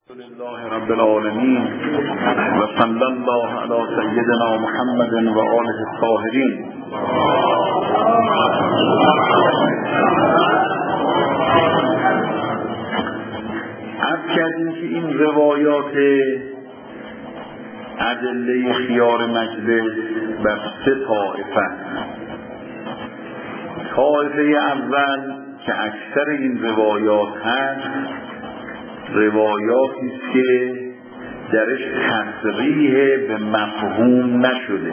لله رب العالمين و صلی الله علی سیدنا محمد و آله الطاهرین. عرض کردیم که این روایات ادله خیار مجلس بر سه طایفه. طایفه اول که اکثر این روایات هست روایاتی است که درش تصریح به مفهوم نشده،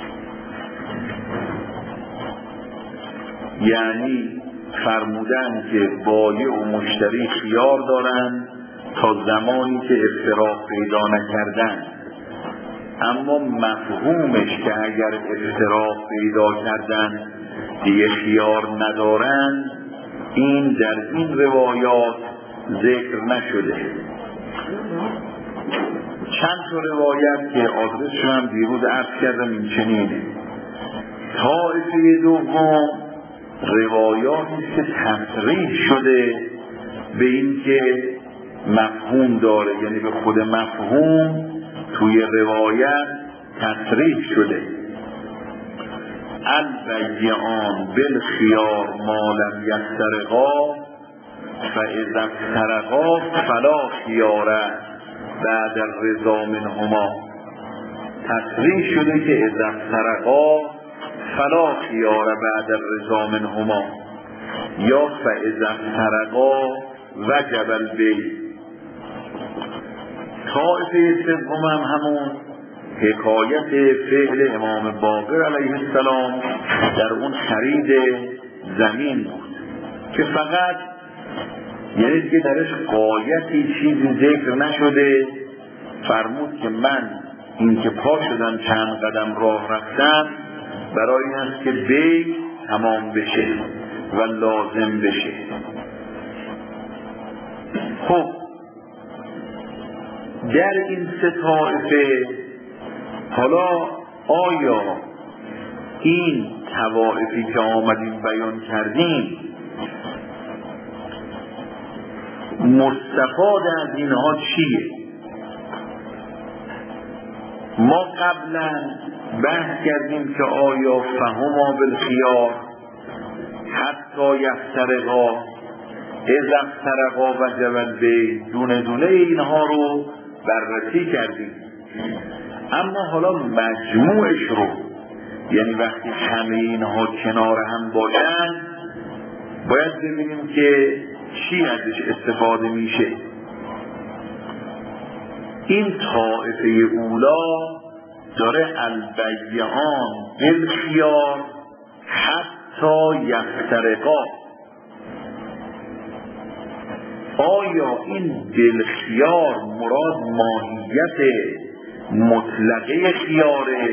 یعنی فرمودن که بایع و مشتری خیار دارن تا زمانی که افتراق پیدا نکردن، اما مفهومش که اگر افتراق پیدا کردن دیگه خیار ندارن، این در این روایات ذکر نشده. چند تا روایت که آدرسشون هم دیروز عرض کردم این چنینه. طایفه دوم روایاتی که تصریح شده به این که مفهوم داره، یعنی به خود مفهوم توی روایت تصریح شده. البیعان بالخیار ما لم یفترقا فاذا افترقا فلا خیار بعد الرضا منهما. تصریح شده که اذا افترقا فلا خیار بعد الرضا منهما، یا فاذا افترقا وجب البیع. طایفه سوم هم همون حکایت فعل امام باقر علیه السلام در اون خرید زمین بود که فقط یعنی دیگه درش قایتی چیزی ذکر نشده. فرمود که من این که پا شدم چند قدم راه رفتم برای این است که بیع تمام بشه و لازم بشه. خب در این سه طایفه حالا آیا این طوائفی که آمدیم بیان کردیم مستفاد از اینها چیه؟ ما قبلا بحث کردیم که آیا فهما بالخیار حتی یفترقا اذا افترقا وجب البیع، دونه دونه اینها رو بررسی کردیم. اما حالا مجموعش رو، یعنی وقتی همه اینها کنار هم باشن باید ببینیم که چی ازش استفاده میشه. این طایفه اولا داره البیعان بالخیار حتی یفترقا. آیا این بالخیار مراد ماهیت مطلقه خیاره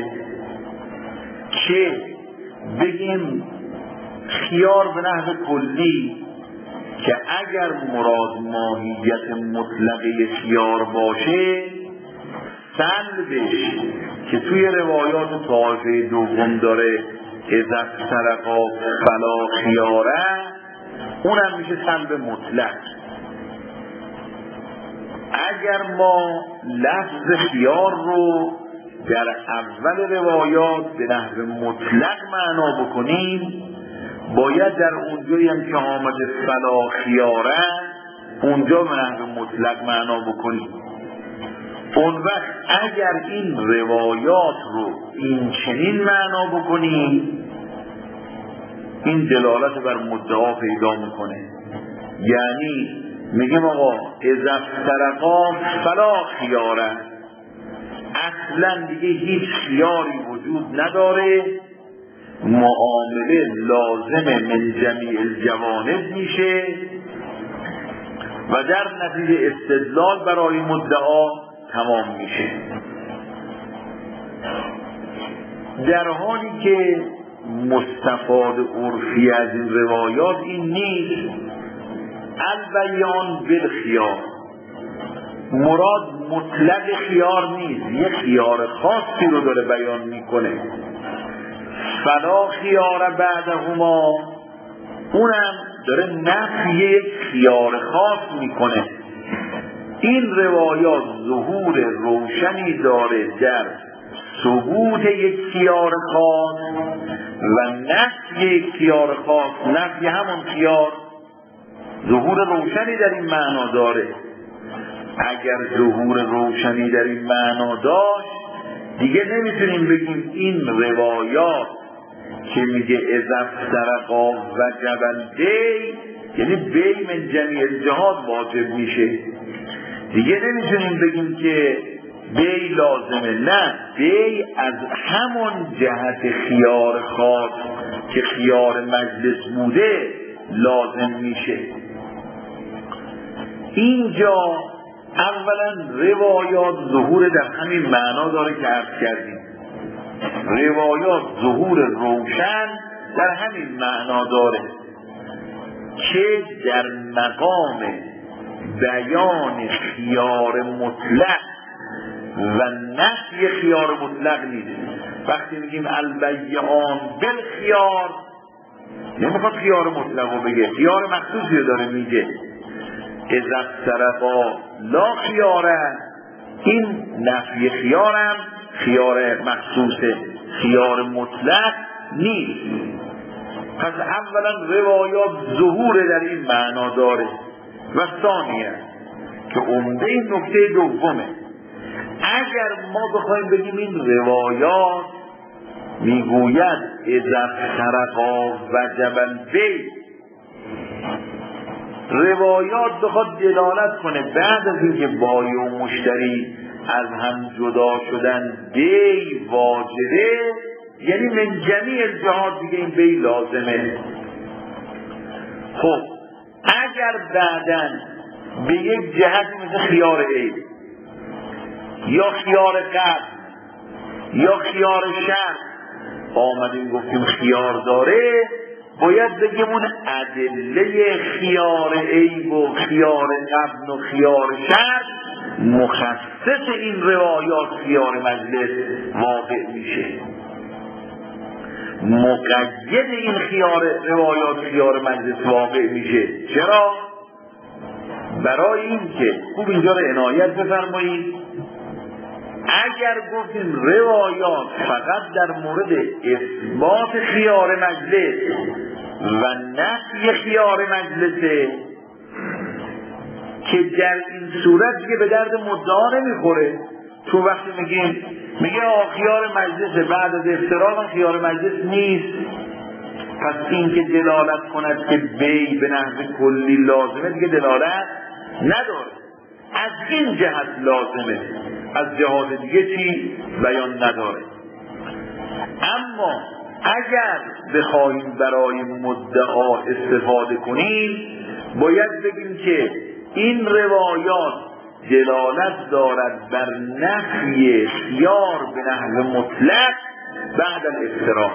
که بگیم خیار به نحو کلی که اگر مراد ماهیت مطلقه خیار باشه سلبش که توی روایات طایفه دوم داره اذا افترقا فلا خیاره، اونم میشه سلب مطلق. اگر ما لفظ خیار رو در اول روایات به نحو مطلق معنا بکنیم، باید در اونجایی هم که آمده فلا خیاره اونجا به نحو مطلق معنا بکنیم. اون وقت اگر این روایات رو این چنین معنا بکنیم این دلالت بر مدعا پیدا میکنه، یعنی میگیم آقا اذا افترقا فلا خیاره، اصلا دیگه هیچ خیاری وجود نداره، معامله لازم من جمیع الجوانب میشه و در نتیجه استدلال برای مدعا تمام میشه. در حالی که مستفاد عرفی از این روایات این نیست. البیعان بالخیار مراد مطلق خیار نیست، یه خیار خاصی رو داره بیان میکنه. فلا خیار بعدهما اونم داره نفی یک خیار خاص میکنه این روایات ظهور روشنی داره در ثبوت یک خیار خاص و نفی یک خیار خاص. نفی همون خیار ظهور روشنی در این معنا داره. اگر ظهور روشنی در این معنا داشت دیگه نمیتونیم بگیم این روایات که میگه اذا افترقا وجب البی، یعنی بی من جمیع الجهات واجب میشه. دیگه نمیتونیم بگیم که بی لازمه، نه، بی از همون جهت خیار خاص که خیار مجلس بوده لازم میشه. اینجا اولا روایات ظهور در همین معنا داره که عرض کردیم. روایات ظهور روشن در همین معنا داره که در مقام بیان خیار مطلق و نفی خیار مطلق نیست. وقتی میگیم البیعان بالخیار نمیخواد خیار مطلق رو بگه، خیار مخصوصی رو داره میگه. اذا افترقا لا خیاره، این نفی خیارم خیار مخصوصه، خیار مطلق نیست. پس اولا روایات ظهور در این معنا داره و ثانیه که عمده این نکته دومه. اگر ما بخوایم بگیم این روایات میگوید اذا افترقا وجب البی، روایات بخواد دلالت کنه بعد از اینکه بایع و مشتری از هم جدا شدن بی واجبه، یعنی من جمیع الجهات دیگه این بی لازمه. خب اگر بعداً به یک جهت مثل خیار عیب یا خیار قبل یا خیار شرط آمدیم گفتیم خیار داره، باید بگیم اون ادله خیار عیب و خیار قبل و خیار شرط مخصص این روایات خیار مجلس واقع میشه، مقید این روایات خیار مجلس واقع میشه. چرا؟ برای این که خوب اینجا رو عنایت بفرمایید، اگر گفتیم روایات فقط در مورد اثبات خیار مجلس و نفی خیار مجلسه که در این صورت دیگه به درد مدعا نمیخوره. تو وقتی میگه خیار مجلس بعد از افتراق خیار مجلس نیست، پس این که دلالت کند که بی به نحو کلی لازمه دیگه دلالت نداره. از این جهت لازمه، از جهات دیگه چی بیان نداره. اما اگر بخواهیم برای مدعا استفاده کنیم باید بگیم که این روایات دلالت دارد بر نفی خیار به نحو مطلق بعد الافتراق.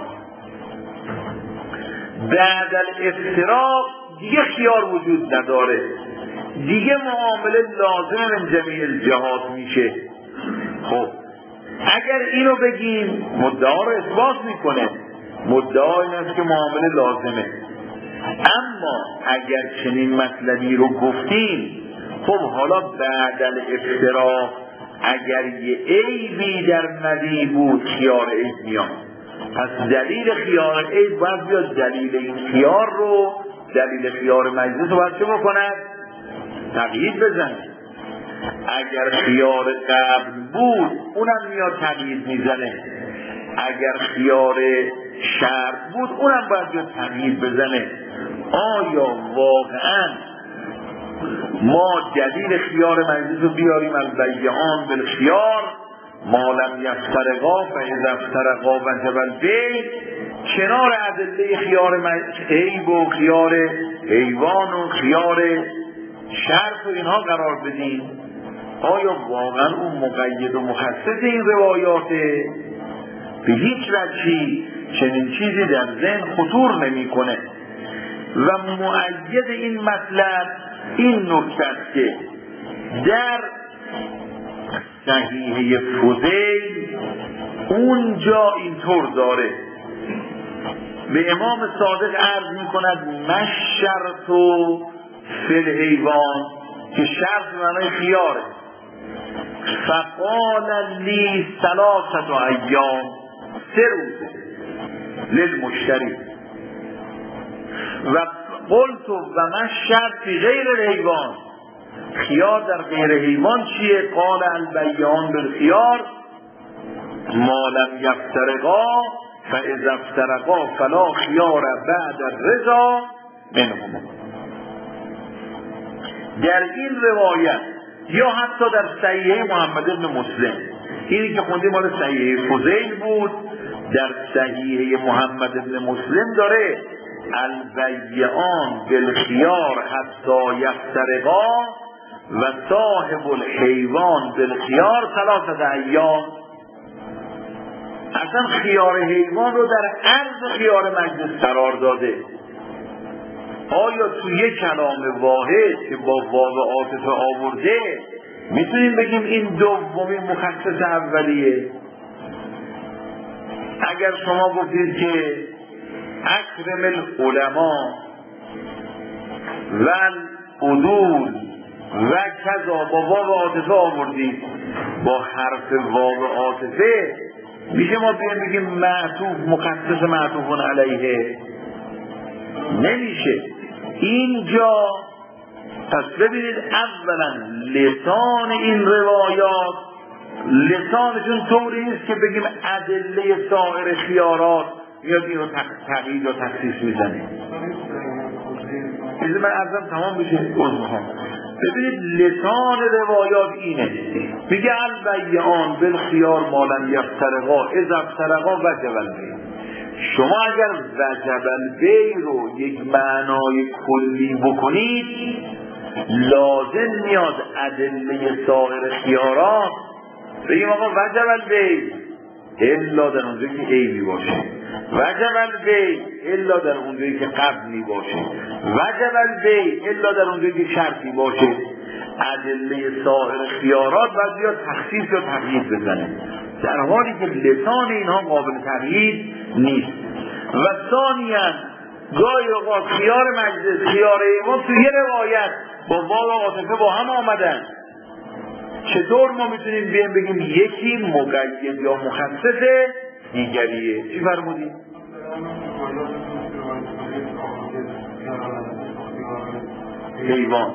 بعد الافتراق دیگه خیار وجود نداره، دیگه معامله لازم من جمیع الجهات میشه. خب اگر اینو بگیم مدعا رو اثبات میکنه، مدعا این است که معامله لازمه. اما اگر چنین مطلبی رو گفتیم، خب حالا بعد الافتراق اگر یه عیبی در مدی بود خیار عیب میاد، پس دلیل خیار عیب باید بیاد دلیل این خیار رو، دلیل خیار مجلس رو باید چه بکند؟ تقیید بزنه. اگر خیار قبل بود اونم میاد تقیید میزنه، اگر خیار شرط بود اونم باید بیاد تقیید بزنه. آیا واقعا ما دلیل خیار مجلس رو بیاریم البیعان بالخیار ما لم یفترقا فاذا افترقا وجب البی، کنار ادله خیار عیب و خیار حیوان و خیار شرط و اینها قرار بدیم؟ آیا واقعا اون مقید و مخصص این روایاته؟ به هیچ وجهی چنین چیزی در ذهن خطور نمیکنه. و مؤید این مطلب این نکته است که در صحیحه فضیل اونجا اینطور داره، به امام صادق عرض میکند مشرط فی الحیوان، که شرط معنای خیاره. فقال لی 3 ایام، 3 روزه للمشتری و قلت و من شرط فی غیر الحیوان، خیار در غیر حیوان چیه؟ قال البیعان بالخیار ما لم یفترقا فاذا افترقا فلا خیار بعد الرضا منهما. در این روایت یا حتی در صحیح محمد بن مسلم، اینی که خوندیم مال صحیح فضیل بود، در صحیح محمد بن مسلم داره البیعان بالخیار حتی یفترقا و صاحب الحیوان بالخیار 3 ایام. اصلا خیار حیوان رو در عرض خیار مجلس قرار داده. آیا تو یک کلام واحد که با واو عاطفه آورده میتونیم بگیم این دومی مخصص اولیه؟ اگر شما گفتید که اکرم العلماء و العدول و کذا با واو عاطفه آوردید، با حرف واو عاطفه میشه ما بگیم معطوف مخصص معطوفون علیه؟ نمیشه. اینجا پس ببینید اولا لسان این روایات لسانشون طوری نیست که بگیم ادله سایر خیارات میاد اینو تقیید و تخصیص میزنه. از من عرضم تمام بشه. ببینید لسان روایات اینه، میگه البیعان بالخیار ما لم یفترقا اذا افترقا وجب البیع. شما اگر وجب البیع رو یک معنای کلی بکنید لازم میاد ادله سایر خیارات بگیم آقا وجب البیع الا در اونجایی که عیبی باشه، وجب البیع الا در اونجایی که قبلی باشه، وجب البیع الا در اونجایی که شرطی باشه. ادله سایر خیارات باید یا تخصیص یا تقیید بزنه، در حالی که لسان اینها قابل تقیید نیست. و ثانیاً گاهی اوقات خیار مجلس خیار ایمان تو یه روایت با واو عاطفه با هم آمدن. چطور ما میتونیم بگیم یکی مقید یا مخصص دیگریه؟ چی فرمودی؟ حیوان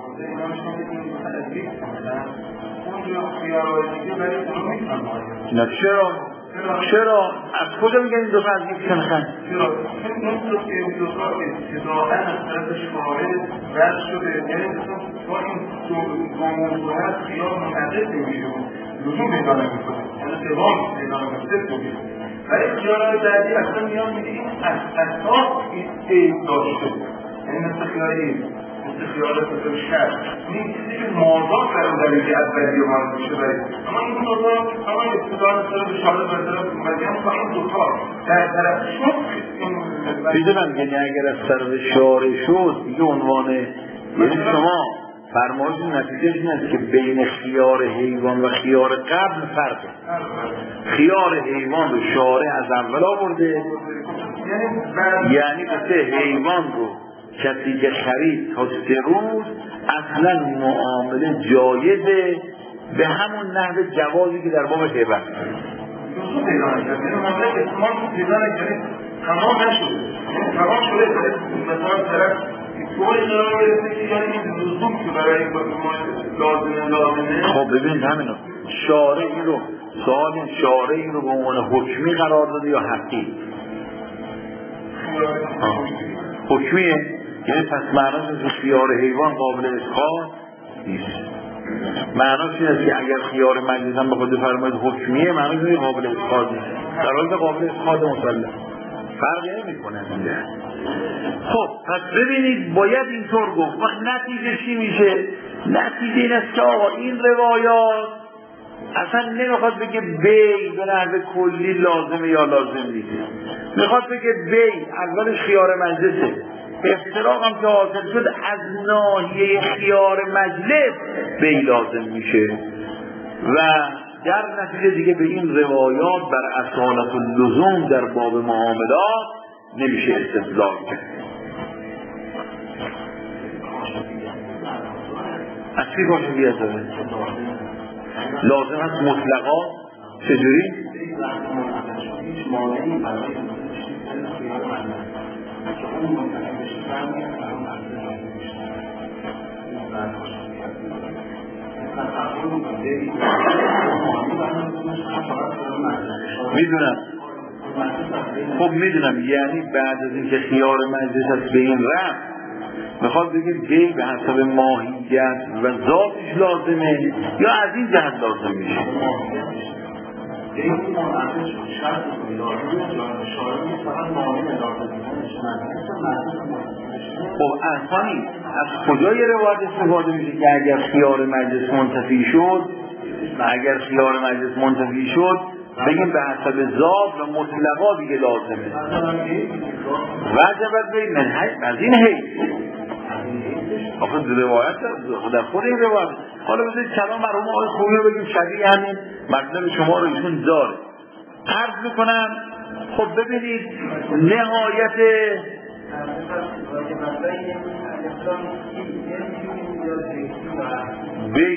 نه چرا؟ از کجا میگن این دو تا از یک سنخن؟ ولی خیارهای بعدی اصلا میان میگه این اساس این داشته، یعنی مثل خیاری مثل خیال مثل شر این چیزی که مازاد برادری اولی و مارد میشه برید. اما این دوتا اما ابتدار سر به شاهده برطرف مدیم با این دوتا در طرف شد بیدونم یعنی اگر از طرف شاره شد دیگه عنوان، یعنی شما فرمایش نتیجهش این است که بین خیار حیوان و خیار قبل فرقه. خیار حیوان رو شارع از اول آورده، یعنی به حیوان رو کسی که خرید تا 3 روز اصلا معامله جایزه به همون نحو جوازی که در باب هیبت تمام نشده، تمام شده مثلا طرف طوری قرار برسه که یعنی این لزوم که برای لازمه. خب ببینید همینو شارع این رو سوال شارع این رو به عنوان حکمی قرار داده یا حقی؟ حکمیه، یعنی پس معناش از خیار حیوان قابل اسقاط نیست. معناش این است که اگر خیار مجلس هم بخواد بفرمایید حکمیه معناش این قابل اسقاط نیست، در حالی که قابل اسقاط مسلم فرقی نمی‌کنه دیگه. خب پس ببینید باید اینطور گفت. وقت نتیجه چی میشه؟ نتیجه این است که آقا این روایات اصلا نمیخواد بگه بی به نحو کلی لازمه یا لازم نیست، میخواد بگه بی اولش خیار مجلسه، افتراق هم که حاصل شد از ناحیه خیار مجلس بی لازم میشه و در نتیجه دیگه به این روایات بر اصالت اللزوم در باب معاملات نمیشه استدلال کرد. از چی باشه بیاد داره؟ لازم هست مطلقا چجوری؟ هیچ مانعی برای خیال من که اون منتقل بشه برمیاد برای میدونم. خب میدونم، یعنی بعد از اینکه خیار مجلس است به این رفت میخواد بگیم دی به حسب ماهیت و ذاتش لازمه یا از این جهت لازم میشه؟ خب اصلا از کجای روایت استفاده میشه که اگر خیار مجلس منتفی شد بگیم به حسب ذات و مطلقا دیگه لازمه. وجبت بین من از این حیث آخه روایت در خود این روایت. حالا بذارید کلام مرحوم آقای خویی رو بگیم شبیه همین مطلب شما رو ایشون داره. عرض میکنم خب ببینید نهایت بی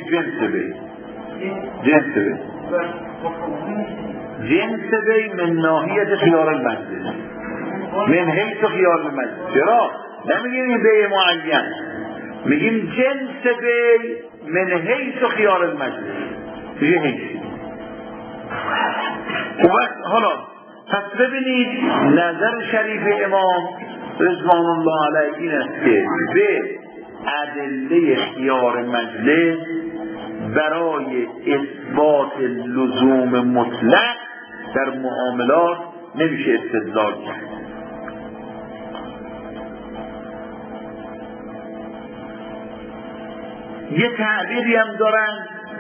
جنس بی من ناحیت خیار المجلس من حیث خیار المجلس. چرا؟ نمیگیم این بی معین، میگیم جنس بی من حیث خیار المجلس میگه حیثی. حالا پس ببینید نظر شریف امام رضوان الله علیه این است که به ادله خیار مجلس برای اثبات لزوم مطلق در معاملات نمیشه استدلال کرد. یه تعبیری هم دارن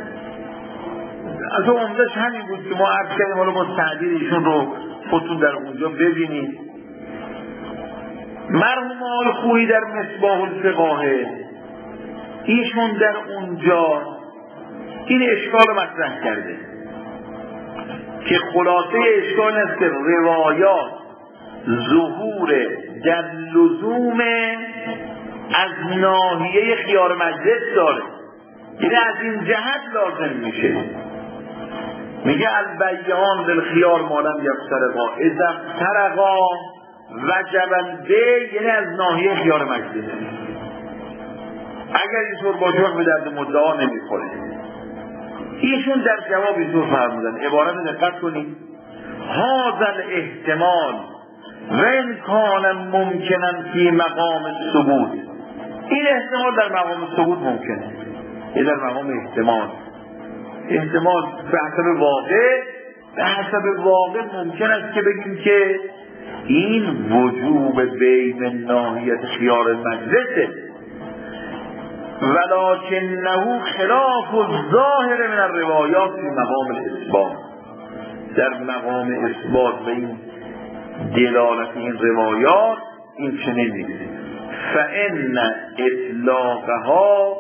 از عمدهش همین بود که ما عرض کردیم، حالا با تعبیر ایشون رو خودتون در اونجا ببینید. مرحوم آقای خویی در مصباح الفقاهه ایشون در اونجا این اشکال مطرح کرده که خلاصه اشکال است که روایات ظهور در لزوم از ناحیه خیار مجلس داره، این از این جهت لازم میشه. میگه البیعان بالخیار ما لم یفترقا اذا افترقا وجبا به، یعنی از ناحیه خیار مجلس. اگر اینطور باشه به درد مدعا نمیخوره. ایشون در جواب اینطور فرمودن، عبارت دقت کنید، هذا الاحتمال و ان کان ممکنا فی مقام الثبوت. این احتمال در مقام ثبوت ممکنه، این در مقام احتمال به حسب واقع ممکن است که بگیم که این وجوب بین ناحیت خیار المجلسه، ولکنه خلاف الظاهر من الروایات فی مقام الاثبات. در مقام اثبات و این دلالت این روایات این چنین نیست. فان اطلاقها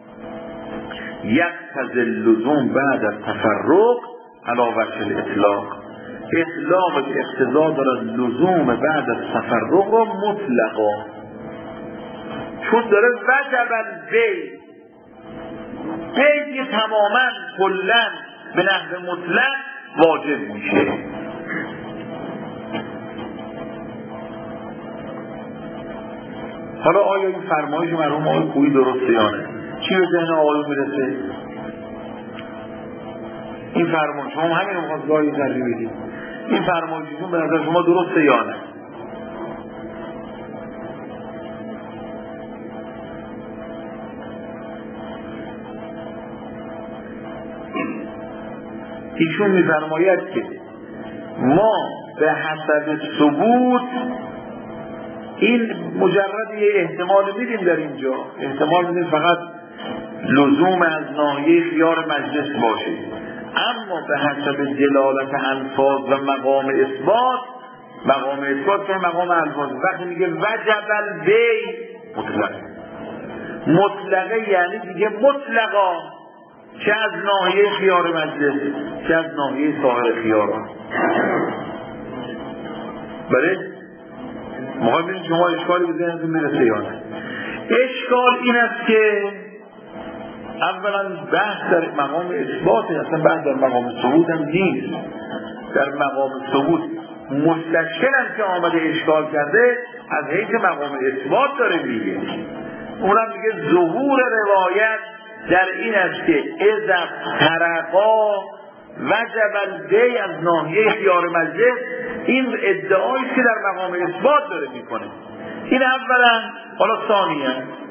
یقتضی اللزوم بعد التفرق علی وجه الاطلاق. اطلاق اقتضا دارد لزوم بعد از تفرق را مطلقا، چون داره وجبا بی که تماما کلن به نحو مطلق واجب میشه. حالا آیا این فرمایش مرحوم آقای خویی درسته یا نه؟ چی به ذهن آقایون میرسه؟ این فرمایش شما همین رو میخواست گاهی ترجیح بدید، این فرمایشتون به نظر شما درسته یا نه؟ ایشون میفرماید که ما به حسب ثبوت این مجرد یه احتمال میدیم در اینجا، احتمال میدیم فقط لزوم از ناحیه خیار مجلس باشه، اما به حسب دلالت الفاظ و مقام اثبات که مقام الفاظ وقتی میگه وجب البی مطلقه یعنی دیگه مطلقا چه از ناحیه خیار مجلس چه از ناحیه سایر خیار. بله ما ببینید شما اشکالی به ذهنتون میرسه یا نه؟ اشکال این است که اولا بحث در مقام اثبات، اصلا بحث در مقام ثبوت هم نیست. در مقام ثبوت مستشکلم که آمده اشکال کرده از حیث مقام اثبات داره میگه. اونم میگه ظهور روایت در این است که اذا ترقا وجب البیع از ناحیه خیار مجلس، این ادعایی که در مقام اثبات داره میکنه. این اولا. حالا ثانیا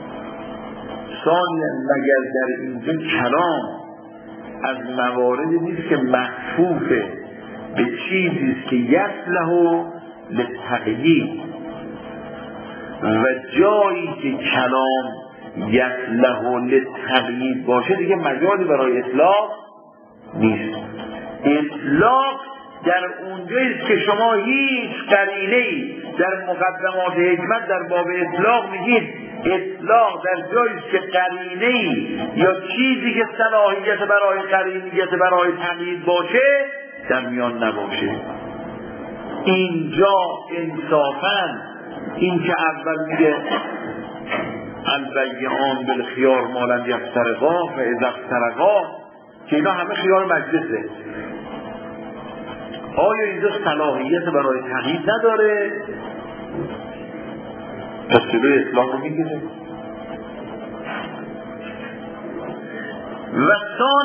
مگر در اینجا کلام از مواردی نیست که محفوفه به چیزی است که یصلح للتقیید، و جایی که کلام یصلح للتقیید باشه دیگه مجالی برای اطلاق نیست. اطلاق در اونجاییست که شما هیچ قرینه‌ای در مقدمات حکمت در باب اطلاق میگید اطلاق در جاییست که قرینه‌ای یا چیزی که صلاحیت برای قرینیت برای تقیید باشه در میان نباشه. اینجا انصافاً این که اول میگه البیعان بالخیار ما لم یفترقا و اذا افترقا، که اینا همه خیار مجلسه، آیا اینجا صلاحیت برای تقیید نداره؟ پس جلوی اطلاق رو میگیره. و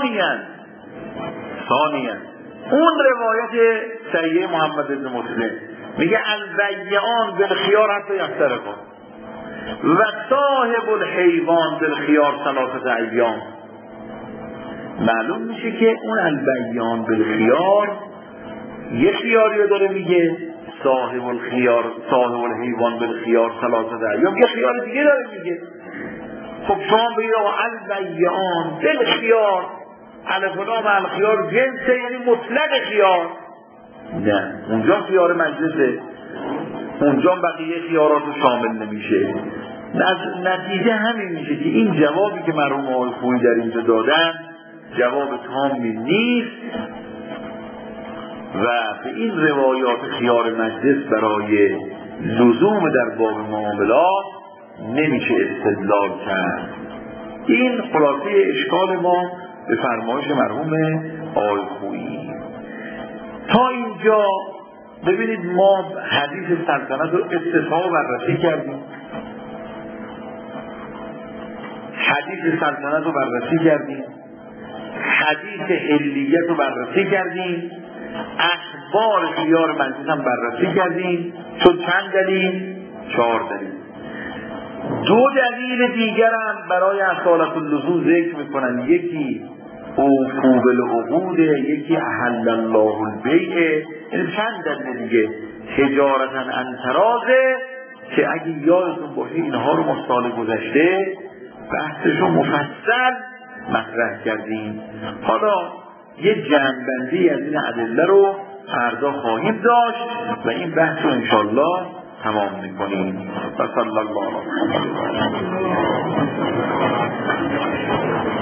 ثانیاً اون روایت صحیح محمد بن مسلم میگه البیعان بالخیار حتی یفترقا و صاحب الحیوان بالخیار 3 ایام. معلوم میشه که اون البیعان بالخیار یه خیاری رو داره میگه، صاحب الحیوان بالخیار 3 ایام یه خیار دیگه داره میگه. خب شما بگید البیعان بالخیار الف و لام الخیار جنسه، یعنی مطلق خیار. نه، اونجا خیار مجلسه، اونجا بقیه خیارات رو شامل نمیشه. نتیجه همین میشه که این جوابی که مرحوم آقای خویی در اینجا دادن جواب تامی نیست و به این روایات خیار مجلس برای لزوم در باب معاملات نمیشه استدلال کرد. این خلاصه اشکال ما به فرمایش مرحوم آقای خویی. تا اینجا ببینید ما حدیث سلطنت رو استثناء بررسی کردیم، حدیث علیت رو بررسی کردیم، اخبار خیار مجلس هم بررسی کردیم. چون چند دلیل؟ 4 دلیل. 2 دلیل دیگر هم برای اصالت اللزوم ذکر میکنن، یکی اوفو بالعقود، یکی احل الله البیع. این چند دلیل دیگه تجارتا عن تراض که اگه یادتون باشه اینها رو ما سال گذشته بحثشو مفصل مطرح کردیم. حالا یه جمع‌بندی از این ادله رو فردا خواهیم داشت و این بحث رو انشالله تمام میکنیم. و صلی الله علیه و